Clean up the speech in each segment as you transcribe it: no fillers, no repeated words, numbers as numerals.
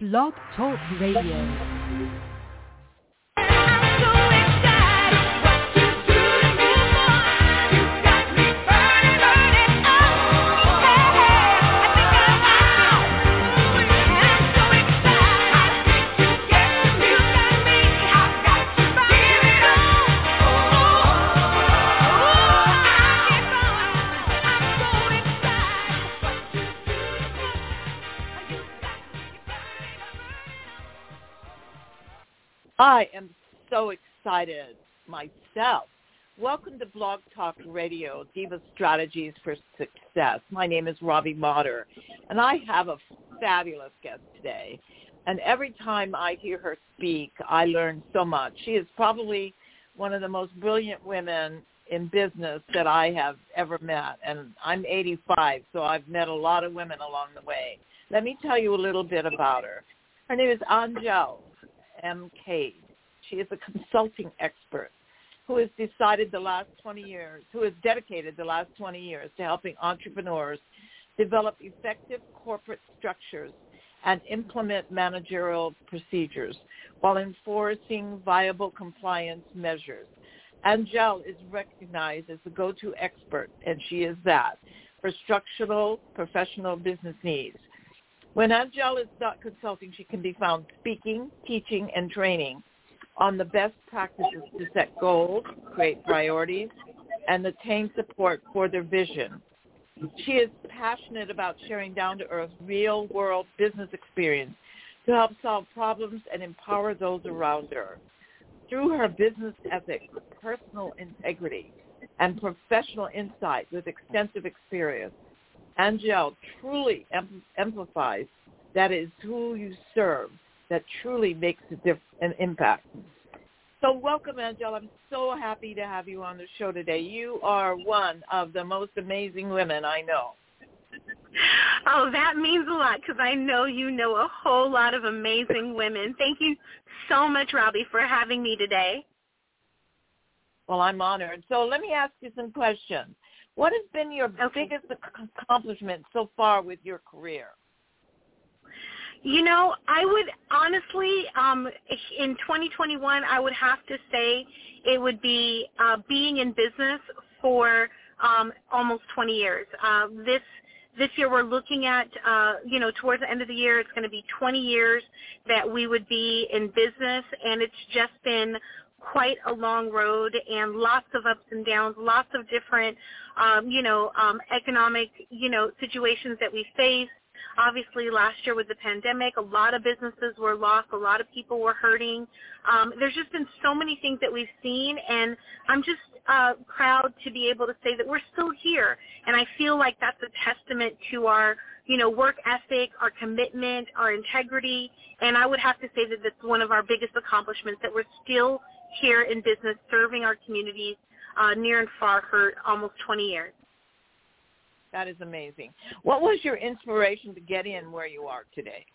Blog Talk Radio. I am so excited myself. Welcome to Blog Talk Radio, Diva Strategies for Success. My name is Robbie Motter, and I have a fabulous guest today. And every time I hear her speak, I learn so much. She is probably one of the most brilliant women in business that I have ever met. And I'm 85, so I've met a lot of women along the way. Let me tell you a little bit about her. Her name is Angel M. Cade. She is a consulting expert who has dedicated the last 20 years to helping entrepreneurs develop effective corporate structures and implement managerial procedures while enforcing viable compliance measures. Angel is recognized as the go-to expert, and she is that, for structural professional business needs. When Angel is not consulting, she can be found speaking, teaching, and training on the best practices to set goals, create priorities, and attain support for their vision. She is passionate about sharing down-to-earth, real-world business experience to help solve problems and empower those around her. Through her business ethics, personal integrity, and professional insight with extensive experience, Angel truly amplifies that is who you serve that truly makes an impact. So welcome, Angel. I'm so happy to have you on the show today. You are one of the most amazing women I know. Oh, that means a lot because I know you know a whole lot of amazing women. Thank you so much, Robbie, for having me today. Well, I'm honored. So let me ask you some questions. What has been your biggest accomplishment so far with your career? You know, I would honestly, in 2021, I would have to say it would be being in business for almost 20 years. This year we're looking at, towards the end of the year, it's going to be 20 years that we would be in business, and it's just been quite a long road and lots of ups and downs, lots of different, economic, situations that we face. Obviously, last year with the pandemic, a lot of businesses were lost. A lot of people were hurting. There's just been so many things that we've seen, and I'm just proud to be able to say that we're still here. And I feel like that's a testament to our, work ethic, our commitment, our integrity. And I would have to say that that's one of our biggest accomplishments, that we're still here in business serving our communities near and far for almost 20 years. That is amazing. What was your inspiration to get you where you are today?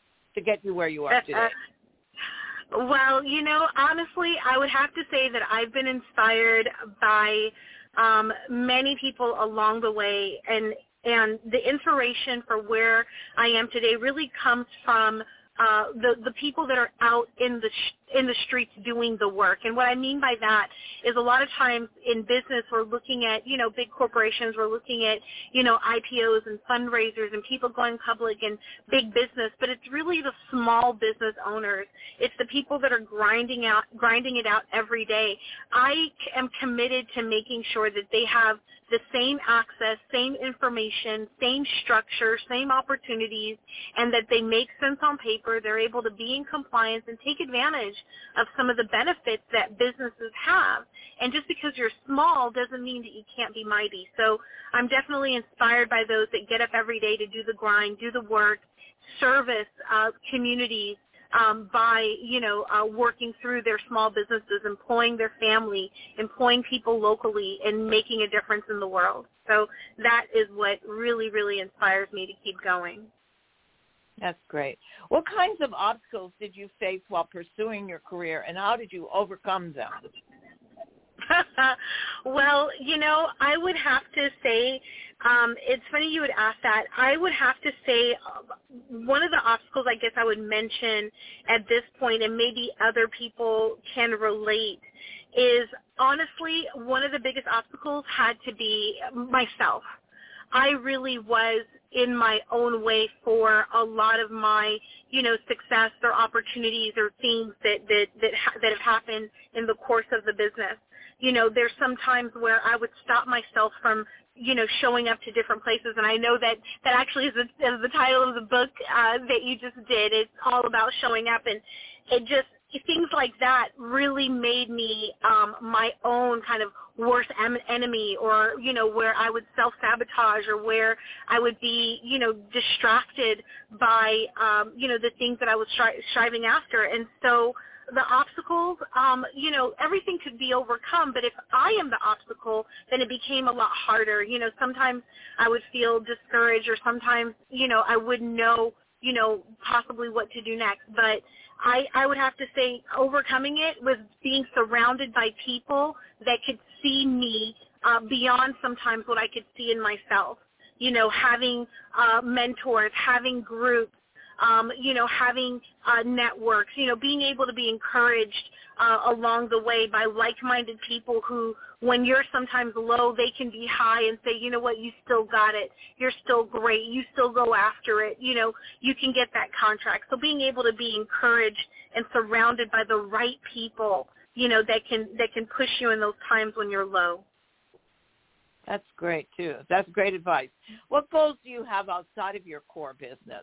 Well, honestly, I would have to say that I've been inspired by many people along the way, and the inspiration for where I am today really comes from the people that are out in the streets doing the work. And what I mean by that is a lot of times in business we're looking at, big corporations, we're looking at, IPOs and fundraisers and people going public and big business, but it's really the small business owners. It's the people that are grinding it out every day. I am committed to making sure that they have the same access, same information, same structure, same opportunities, and that they make sense on paper. They're able to be in compliance and take advantage of some of the benefits that businesses have. And just because you're small doesn't mean that you can't be mighty. So I'm definitely inspired by those that get up every day to do the grind, do the work, service communities, by, working through their small businesses, employing their family, employing people locally, and making a difference in the world. So that is what really, really inspires me to keep going. That's great. What kinds of obstacles did you face while pursuing your career, and how did you overcome them? Well, I would have to say, it's funny you would ask that. I would have to say one of the obstacles I guess I would mention at this point, and maybe other people can relate, is honestly one of the biggest obstacles had to be myself. I really was in my own way for a lot of my, success or opportunities or things that have happened in the course of the business. There's some times where I would stop myself from, showing up to different places. And I know that actually is the title of the book that you just did. It's all about showing up. And things like that really made me my own kind of worst enemy, or, where I would self-sabotage, or where I would be, distracted by, the things that I was striving after. And so the obstacles, everything could be overcome, but if I am the obstacle, then it became a lot harder. Sometimes I would feel discouraged, or sometimes, I wouldn't know, possibly what to do next. But I would have to say overcoming it was being surrounded by people that could see me beyond sometimes what I could see in myself. Having mentors, having groups, having networks, being able to be encouraged along the way by like-minded people who, when you're sometimes low, they can be high and say, you know what, you still got it. You're still great. You still go after it. You can get that contract. So being able to be encouraged and surrounded by the right people, that can push you in those times when you're low. That's great, too. That's great advice. What goals do you have outside of your core business?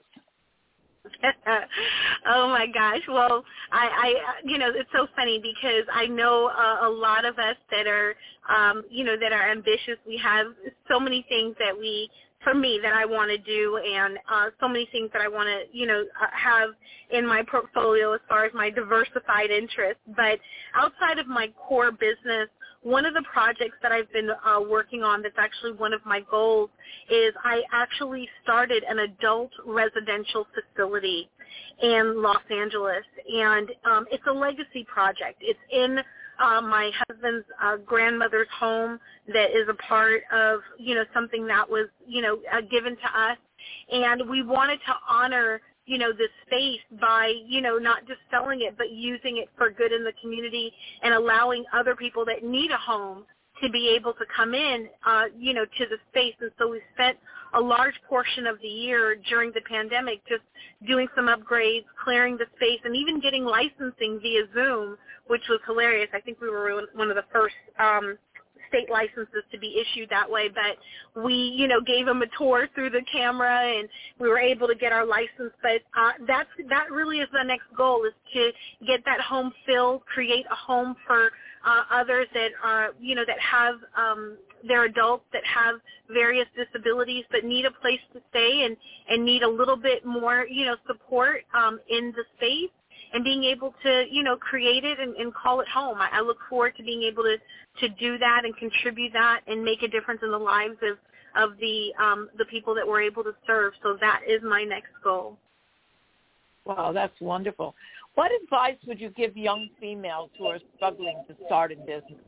Oh my gosh. Well, I it's so funny because I know a lot of us that are, that are ambitious. We have so many things that I want to do, and so many things that I want to, have in my portfolio as far as my diversified interests. But outside of my core business, one of the projects that I've been working on that's actually one of my goals is I actually started an adult residential facility in Los Angeles, and it's a legacy project. It's in my husband's grandmother's home that is a part of, something that was, given to us, and we wanted to honor this space by, not just selling it, but using it for good in the community and allowing other people that need a home to be able to come in, to the space. And so we spent a large portion of the year during the pandemic just doing some upgrades, clearing the space, and even getting licensing via Zoom, which was hilarious. I think we were one of the first state licenses to be issued that way, but we, gave them a tour through the camera, and we were able to get our license. But that really is the next goal, is to get that home filled, create a home for others that are, that have they're adults that have various disabilities but need a place to stay and need a little bit more, support in the space, and being able to, create it and call it home. I look forward to being able to do that and contribute that and make a difference in the lives of the people that we're able to serve. So that is my next goal. Wow, that's wonderful. What advice would you give young females who are struggling to start a business?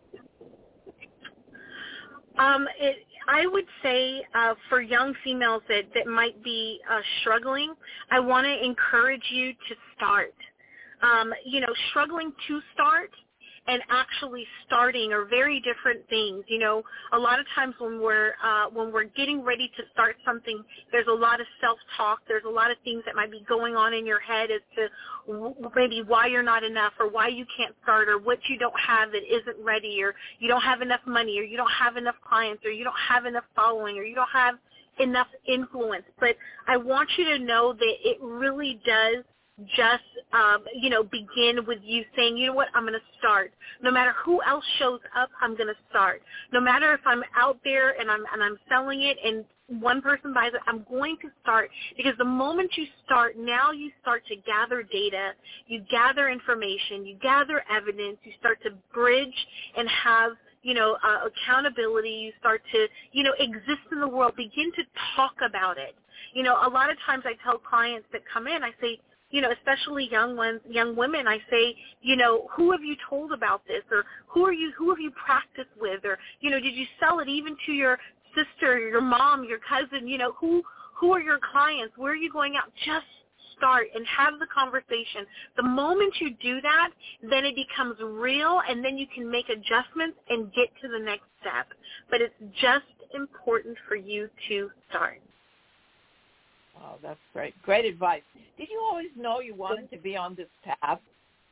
I would say for young females that might be struggling, I want to encourage you to start. Struggling to start and actually starting are very different things. A lot of times when we're getting ready to start something, there's a lot of self-talk. There's a lot of things that might be going on in your head as to maybe why you're not enough, or why you can't start, or what you don't have that isn't ready, or you don't have enough money, or you don't have enough clients, or you don't have enough following, or you don't have enough influence. But I want you to know that it really does just, begin with you saying, you know what, I'm going to start. No matter who else shows up, I'm going to start. No matter if I'm out there and I'm selling it and one person buys it, I'm going to start. Because the moment you start, now you start to gather data, you gather information, you gather evidence, you start to bridge and have accountability. You start to, exist in the world, begin to talk about it. A lot of times I tell clients that come in, I say, especially young women, I say, who have you told about this, or who have you practiced with, or, did you sell it even to your sister, your mom, your cousin, who Who are your clients? Where are you going out? Just start and have the conversation. The moment you do that, then it becomes real, and then you can make adjustments and get to the next step. But it's just important for you to start. Oh, that's great. Great advice. Did you always know you wanted to be on this path?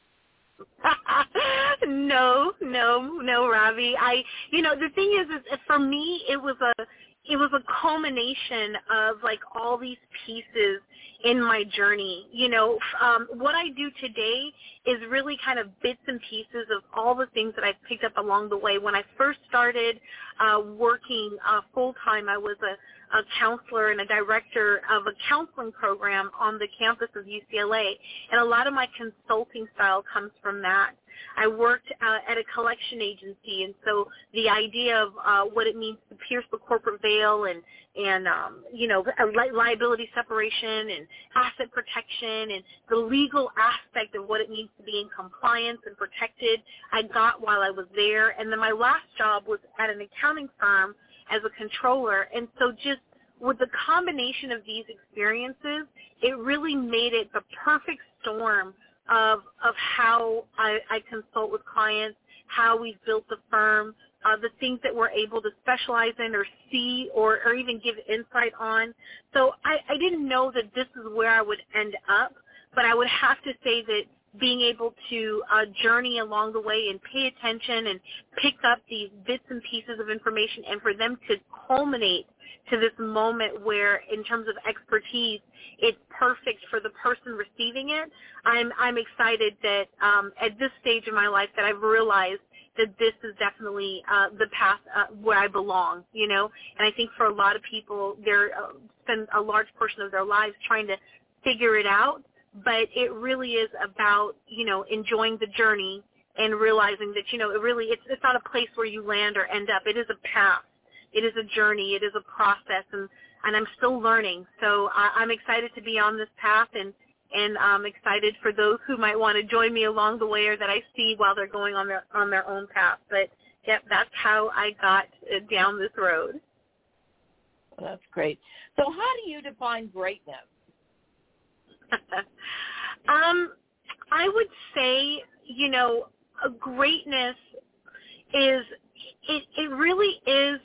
No, Robbie. The thing is for me, it was a culmination of like all these pieces in my journey. What I do today is really kind of bits and pieces of all the things that I've picked up along the way. When I first started working full-time, I was a counselor and a director of a counseling program on the campus of UCLA, and a lot of my consulting style comes from that. I worked at a collection agency, and so the idea of what it means to pierce the corporate veil and liability separation and asset protection and the legal aspect of what it means to be in compliance and protected, I got while I was there. And then my last job was at an accounting firm as a controller. And so just with the combination of these experiences, it really made it the perfect storm of how I consult with clients, how we've built the firm, the things that we're able to specialize in or see or even give insight on. So I didn't know that this is where I would end up, but I would have to say that being able to journey along the way and pay attention and pick up these bits and pieces of information, and for them to culminate to this moment where, in terms of expertise, it's perfect for the person receiving it. I'm excited that at this stage in my life that I've realized that this is definitely the path where I belong, And I think for a lot of people, they spend a large portion of their lives trying to figure it out, but it really is about, enjoying the journey and realizing that, it's not a place where you land or end up. It is a path. It is a journey. It is a process, and I'm still learning. So I'm excited to be on this path, and I'm excited for those who might want to join me along the way or that I see while they're going on their own path. But, yep, that's how I got down this road. Well, that's great. So how do you define greatness? I would say, greatness is, it really is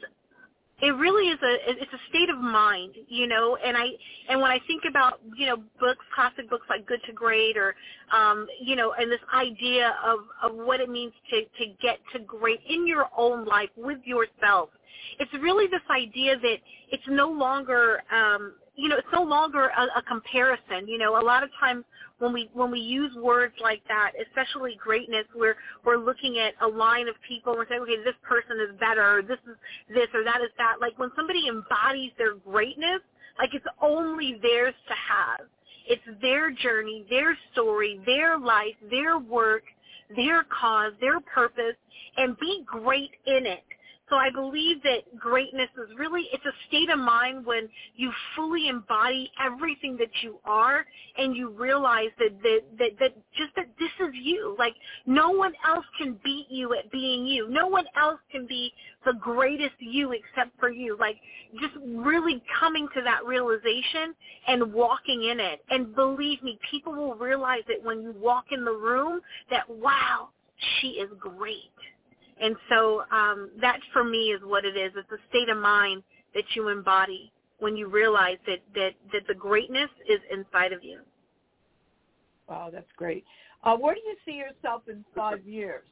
a state of mind, and when I think about, books, classic books like Good to Great or, and this idea of what it means to get to great in your own life with yourself, it's really this idea that it's no longer, it's no longer a comparison. A lot of times when we use words like that, especially greatness, we're looking at a line of people and we're saying, okay, this person is better, or this is this, or that is that. Like when somebody embodies their greatness, like it's only theirs to have. It's their journey, their story, their life, their work, their cause, their purpose, and be great in it. So I believe that greatness is really, it's a state of mind when you fully embody everything that you are, and you realize that this is you. Like no one else can beat you at being you. No one else can be the greatest you except for you. Like just really coming to that realization and walking in it. And believe me, people will realize it when you walk in the room that, wow, she is great. And so that for me is what it is. It's a state of mind that you embody when you realize that the greatness is inside of you. Wow, that's great. Where do you see yourself in 5 years?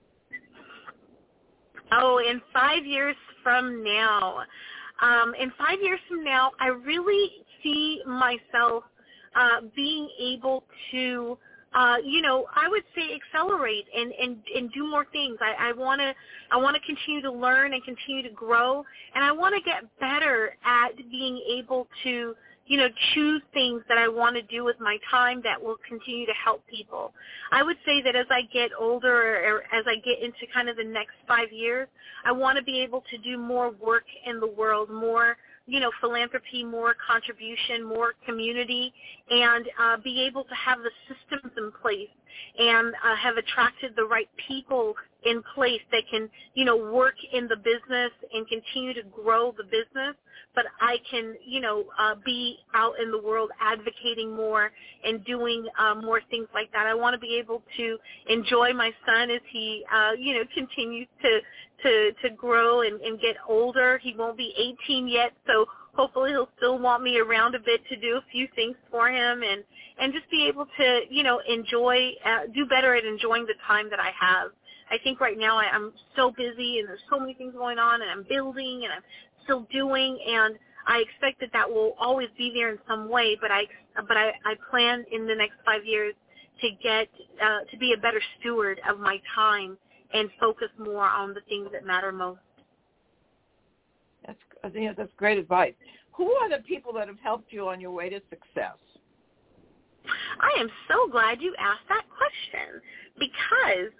Oh, in 5 years from now. In 5 years from now, I really see myself being able to I would say accelerate and do more things. I want to continue to learn and continue to grow, and I want to get better at being able to, choose things that I want to do with my time that will continue to help people. I would say that as I get older or as I get into kind of the next 5 years, I want to be able to do more work in the world, more philanthropy, more contribution, more community, and be able to have the systems in place and have attracted the right people in place that can, work in the business and continue to grow the business, but I can, be out in the world advocating more and doing more things like that. I want to be able to enjoy my son as he, continues to grow and get older. He won't be 18 yet, so hopefully he'll still want me around a bit to do a few things for him and just be able to, enjoy, do better at enjoying the time that I have. I think right now I'm so busy and there's so many things going on and I'm building and I'm still doing, and I expect that will always be there in some way, but I plan in the next 5 years to get to be a better steward of my time and focus more on the things that matter most. I think that's great advice. Who are the people that have helped you on your way to success? I am so glad you asked that question, because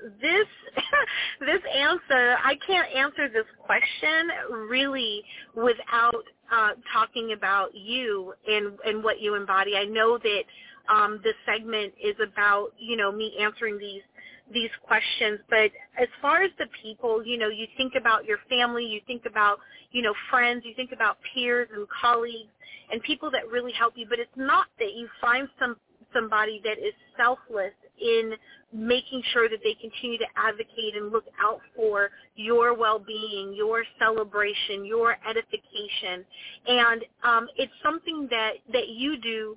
this answer, I can't answer this question really without talking about you and what you embody. I know that this segment is about, me answering these questions, but as far as the people, you think about your family, you think about, friends, you think about peers and colleagues and people that really help you, but it's not that you find somebody that is selfless in making sure that they continue to advocate and look out for your well-being, your celebration, your edification. And it's something that you do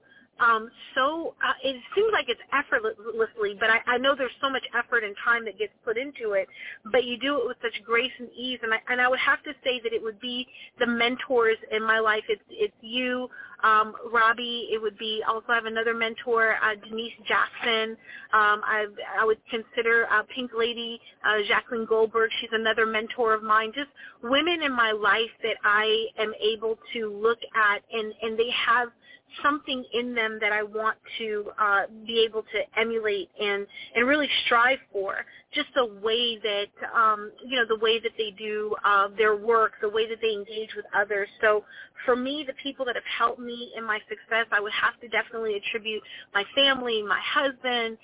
it seems like it's effortlessly, but I know there's so much effort and time that gets put into it, but you do it with such grace and ease. And I would have to say that it would be the mentors in my life. It's you, Robbie. It would be also, I have another mentor, Denise Jackson. I would consider Pink Lady, Jacqueline Goldberg. She's another mentor of mine. Just women in my life that I am able to look at, and they have something in them that I want to be able to emulate and really strive for. Just the way that, the way that they do their work, the way that they engage with others. So for me, the people that have helped me in my success, I would have to definitely attribute my family, my husband,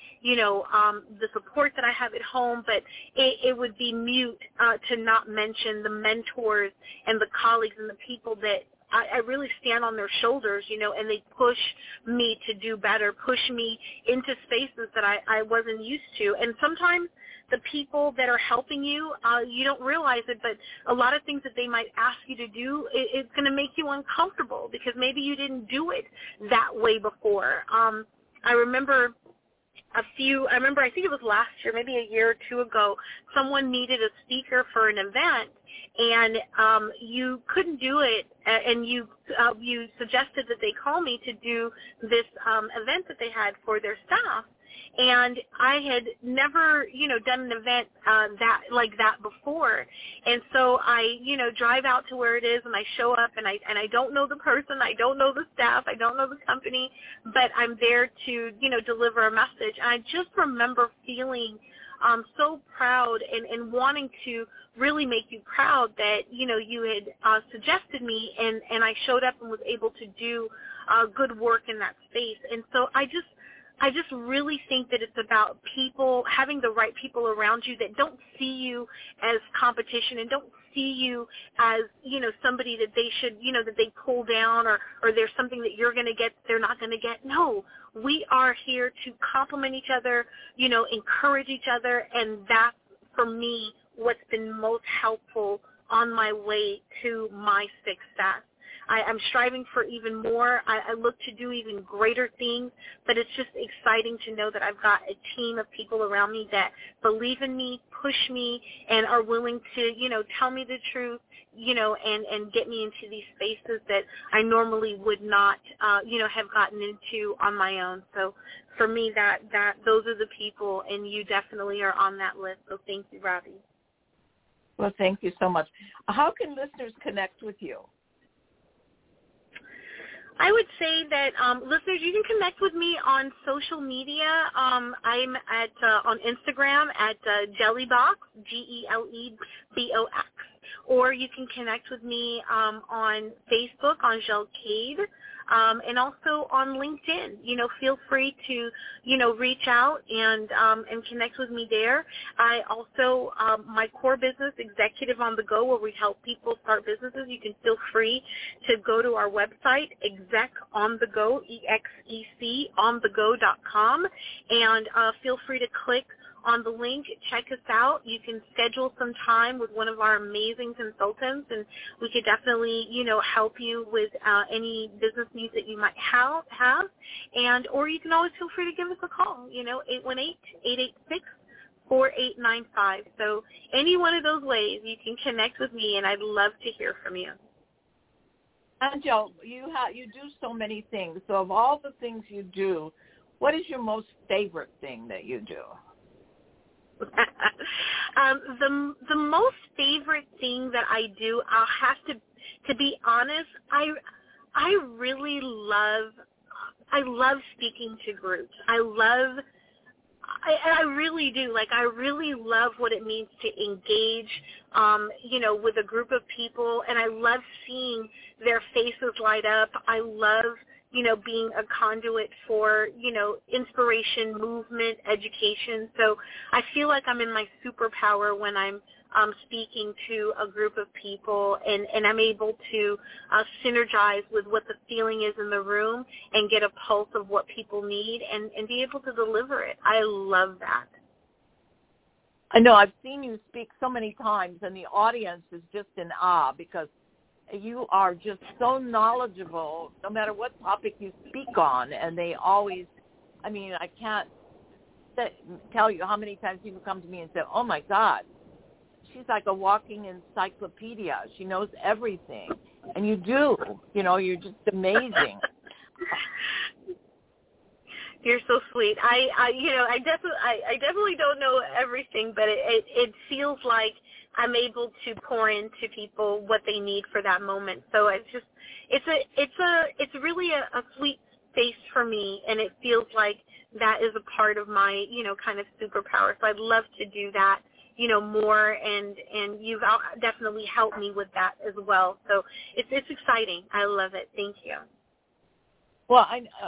the support that I have at home, but it would be mute to not mention the mentors and the colleagues and the people that I really stand on their shoulders, and they push me to do better, push me into spaces that I wasn't used to. And sometimes the people that are helping you, you don't realize it, but a lot of things that they might ask you to do, it's going to make you uncomfortable because maybe you didn't do it that way before. I remember I think it was last year, maybe a year or two ago, someone needed a speaker for an event, and you couldn't do it, and you suggested that they call me to do this event that they had for their staff. And I had never, done an event like that before. And so I, drive out to where it is, and I show up, and I don't know the person, I don't know the staff, I don't know the company, but I'm there to, deliver a message. And I just remember feeling so proud and wanting to really make you proud that, you had suggested me, and I showed up and was able to do good work in that space. And so I just really think that it's about people, having the right people around you that don't see you as competition and don't see you as, somebody that they should, that they pull down or there's something that you're going to get they're not going to get. No, we are here to complement each other, encourage each other, and that's, for me, what's been most helpful on my way to my success. I'm striving for even more. I look to do even greater things, but it's just exciting to know that I've got a team of people around me that believe in me, push me, and are willing to, tell me the truth, and get me into these spaces that I normally would not, have gotten into on my own. So for me, that those are the people, and you definitely are on that list. So thank you, Robbie. Well, thank you so much. How can listeners connect with you? I would say that listeners, you can connect with me on social media. I'm at on Instagram at Gelebox, Gelebox, or you can connect with me on Facebook on Gelcade. and also on LinkedIn. Feel free to, reach out and connect with me there. I also, my core business, Executive on the Go, where we help people start businesses. You can feel free to go to our website, execonthego, EXEC, onthego.com, and feel free to click on the link, check us out. You can schedule some time with one of our amazing consultants, and we could definitely, help you with any business needs that you might have. Or you can always feel free to give us a call, 818-886-4895. So any one of those ways you can connect with me, and I'd love to hear from you. Angel, you do so many things. So of all the things you do, what is your most favorite thing that you do? The most favorite thing that I do, I'll have to be honest, I really love speaking to groups. I really do. I really love what it means to engage, with a group of people, and I love seeing their faces light up. I love being a conduit for, inspiration, movement, education. So I feel like I'm in my superpower when I'm speaking to a group of people, and I'm able to synergize with what the feeling is in the room and get a pulse of what people need and be able to deliver it. I love that. I know. I've seen you speak so many times, and the audience is just in awe because you are just so knowledgeable no matter what topic you speak on, and they always, I can't tell you how many times people come to me and say, oh my God, she's like a walking encyclopedia. She knows everything. And you do, you're just amazing. You're so sweet. I definitely don't know everything, but it feels like I'm able to pour into people what they need for that moment. So it's really a sweet space for me, and it feels like that is a part of my, kind of superpower. So I'd love to do that, more, and you've definitely helped me with that as well. So it's exciting. I love it. Thank you. Well,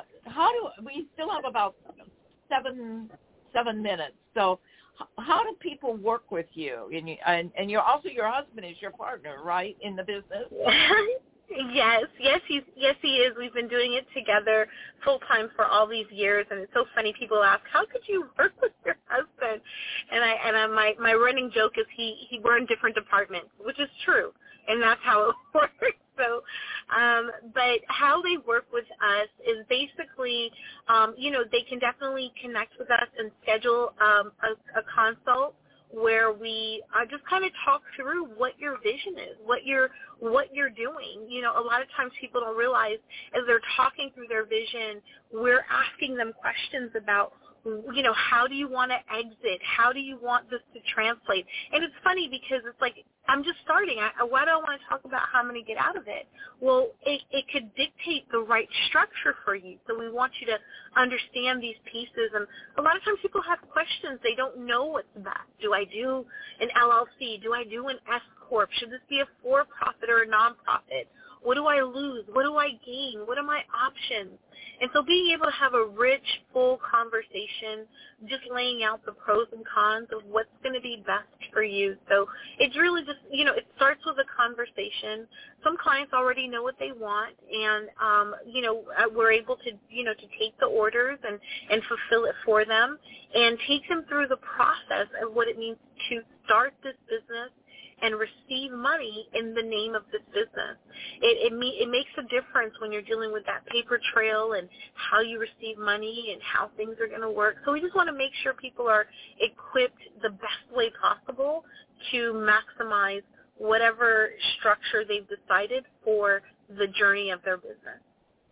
we still have about seven minutes. So how do people work with you? And you're also, your husband is your partner, right, in the business? Yes, he is. We've been doing it together full time for all these years, and it's so funny. People ask, "How could you work with your husband?" And my running joke is we're in different departments, which is true, and that's how it works. So, but how they work with us is basically, they can definitely connect with us and schedule a consult where we just kind of talk through what your vision is, what you're doing. A lot of times people don't realize as they're talking through their vision, we're asking them questions about, how do you want to exit? How do you want this to translate? And it's funny because it's like, I'm just starting. Why do I want to talk about how I'm going to get out of it? Well, it could dictate the right structure for you. So we want you to understand these pieces. And a lot of times people have questions. They don't know what's best. Do I do an LLC? Do I do an S Corp? Should this be a for-profit or a nonprofit? What do I lose? What do I gain? What are my options? And so being able to have a rich, full conversation, just laying out the pros and cons of what's going to be best for you. So it's really just, it starts with a conversation. Some clients already know what they want, and, we're able to, to take the orders and fulfill it for them and take them through the process of what it means to start this business and receive money in the name of this business. It makes a difference when you're dealing with that paper trail and how you receive money and how things are going to work. So we just want to make sure people are equipped the best way possible to maximize whatever structure they've decided for the journey of their business.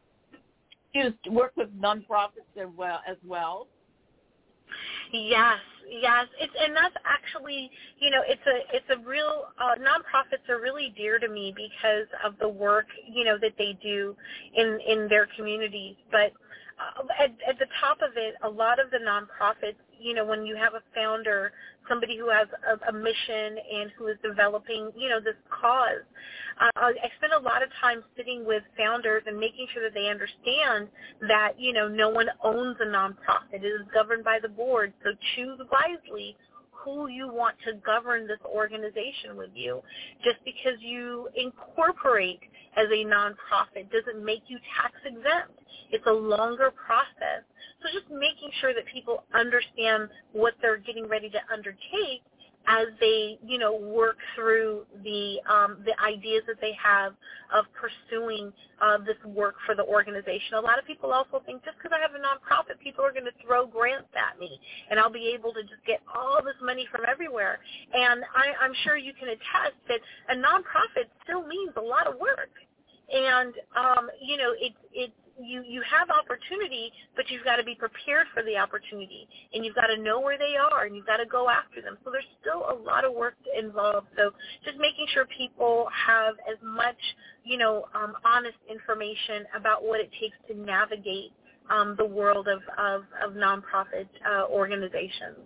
You work with nonprofits as well? Yes. And that's actually, it's a real, nonprofits are really dear to me because of the work, that they do in their communities. But at the top of it, a lot of the nonprofits, you know, when you have a founder, somebody who has a mission and who is developing, you know, this cause, I spend a lot of time sitting with founders and making sure that they understand that, you know, no one owns a nonprofit. It is governed by the board, so choose wisely who you want to govern this organization with you. Just because you incorporate as a nonprofit doesn't make you tax exempt. It's a longer process. So just making sure that people understand what they're getting ready to undertake as they, you know, work through the ideas that they have of pursuing this work for the organization. A lot of people also think just because I have a nonprofit, people are going to throw grants at me, and I'll be able to just get all this money from everywhere. And I'm sure you can attest that a nonprofit still means a lot of work. And, you know, you have opportunity, but you've got to be prepared for the opportunity, and you've got to know where they are, and you've got to go after them. So there's still a lot of work involved. So just making sure people have as much, you know, honest information about what it takes to navigate the world of nonprofit organizations.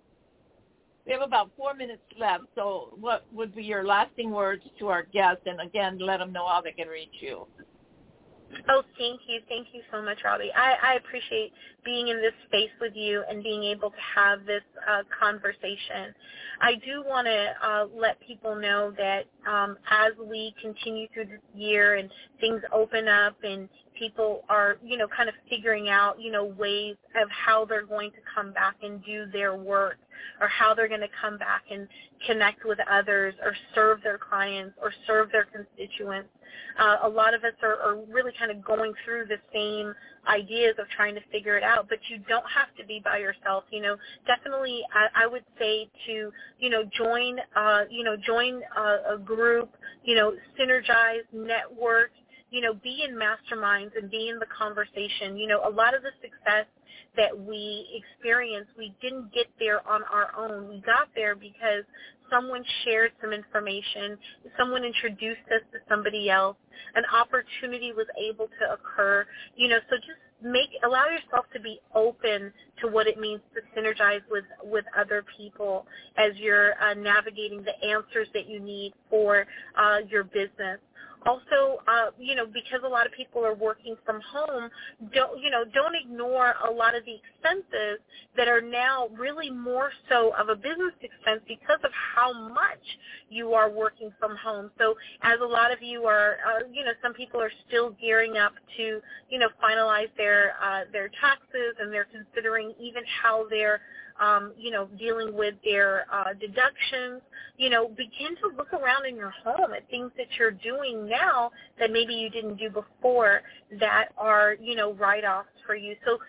We have about 4 minutes left, so what would be your lasting words to our guests? And again, let them know how they can reach you. Oh, thank you. Thank you so much, Robbie. I appreciate being in this space with you and being able to have this conversation. I do want to let people know that as we continue through this year and things open up and people are, you know, kind of figuring out, you know, ways of how they're going to come back and do their work, or how they're going to come back and connect with others or serve their clients or serve their constituents. A lot of us are really kind of going through the same ideas of trying to figure it out, but you don't have to be by yourself. You know, definitely I would say to, you know, join a group, you know, synergize, network, you know, be in masterminds and be in the conversation. You know, a lot of the success that we experience, we didn't get there on our own. We got there because someone shared some information, someone introduced us to somebody else, an opportunity was able to occur. You know, so just allow yourself to be open to what it means to synergize with other people as you're navigating the answers that you need for your business. Also, you know, because a lot of people are working from home, don't ignore a lot of the expenses that are now really more so of a business expense because of how much you are working from home. So as a lot of you are, you know, some people are still gearing up to, you know, finalize their taxes, and they're considering even how they're you know, dealing with their deductions. You know, begin to look around in your home at things that you're doing now that maybe you didn't do before that are, you know, write-offs for you. So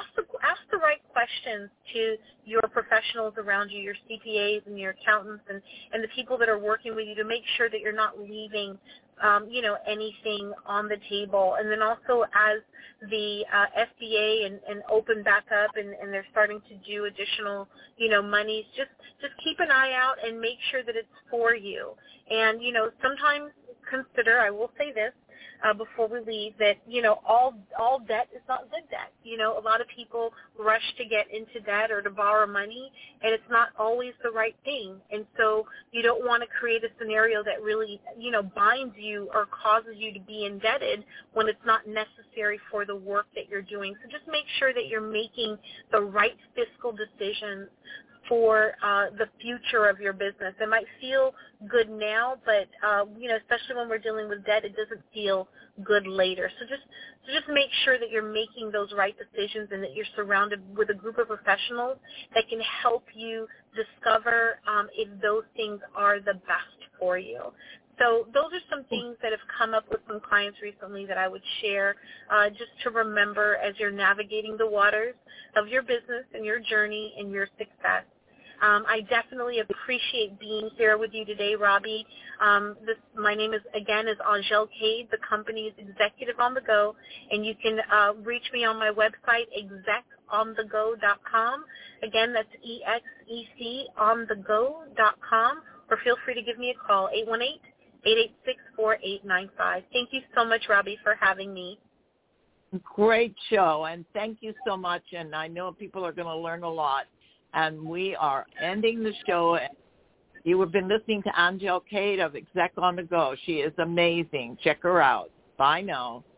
ask the right questions to your professionals around you, your CPAs and your accountants and the people that are working with you, to make sure that you're not leaving you know, anything on the table. And then also as the FDA and open back up and they're starting to do additional, you know, monies, just keep an eye out and make sure that it's for you. And, you know, sometimes consider, I will say this, before we leave, that, you know, all debt is not good debt. You know, a lot of people rush to get into debt or to borrow money, and it's not always the right thing. And so you don't want to create a scenario that really, you know, binds you or causes you to be indebted when it's not necessary for the work that you're doing. So just make sure that you're making the right fiscal decisions for the future of your business. It might feel good now, but you know, especially when we're dealing with debt, it doesn't feel good later. So just make sure that you're making those right decisions and that you're surrounded with a group of professionals that can help you discover if those things are the best for you. So those are some things that have come up with some clients recently that I would share just to remember as you're navigating the waters of your business and your journey and your success. I definitely appreciate being here with you today, Robbie. My name is Angelle Cade. The company is Executive on the Go, and you can reach me on my website, execonthego.com. Again, that's execonthego.com, or feel free to give me a call, 818-886-4895. Thank you so much, Robbie, for having me. Great show, and thank you so much. And I know people are going to learn a lot. And we are ending the show. You have been listening to Angel Cade of Exec on the Go. She is amazing. Check her out. Bye now.